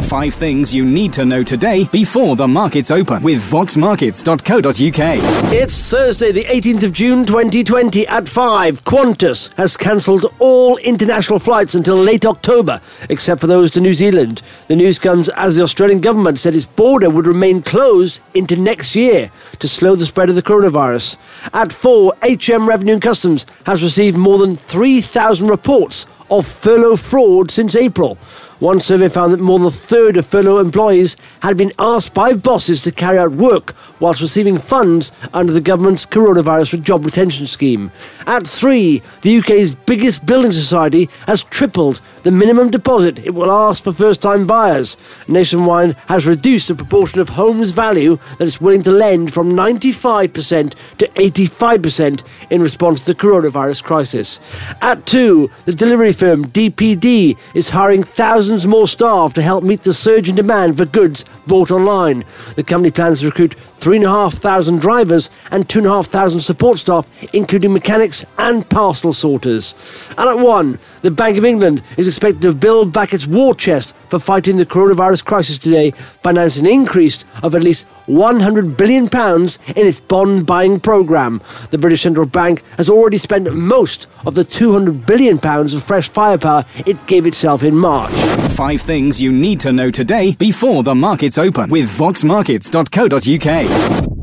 5 things you need to know today before the markets open with voxmarkets.co.uk. It's Thursday, the 18th of June 2020 at 5. Qantas has cancelled all international flights until late October, except for those to New Zealand. The news comes as the Australian government said its border would remain closed into next year to slow the spread of the coronavirus. At 4, HM Revenue and Customs has received more than 3,000 reports of furlough fraud since April. One survey found that more than a third of furlough employees had been asked by bosses to carry out work whilst receiving funds under the government's coronavirus job retention scheme. At 3, the UK's biggest building society has tripled the minimum deposit it will ask for first-time buyers. Nationwide has reduced the proportion of homes value that it's willing to lend from 95% to 85% in response to the coronavirus crisis. At 2, the delivery firm DPD is hiring thousands more staff to help meet the surge in demand for goods bought online. The company plans to recruit 3,500 drivers and 2,500 support staff, including mechanics and parcel sorters. And at 1, the Bank of England is expected to build back its war chest for fighting the coronavirus crisis today by announcing an increase of at least £100 billion in its bond buying programme. The British Central Bank has already spent most of the £200 billion of fresh firepower it gave itself in March. 5 things you need to know today before the markets open with voxmarkets.co.uk.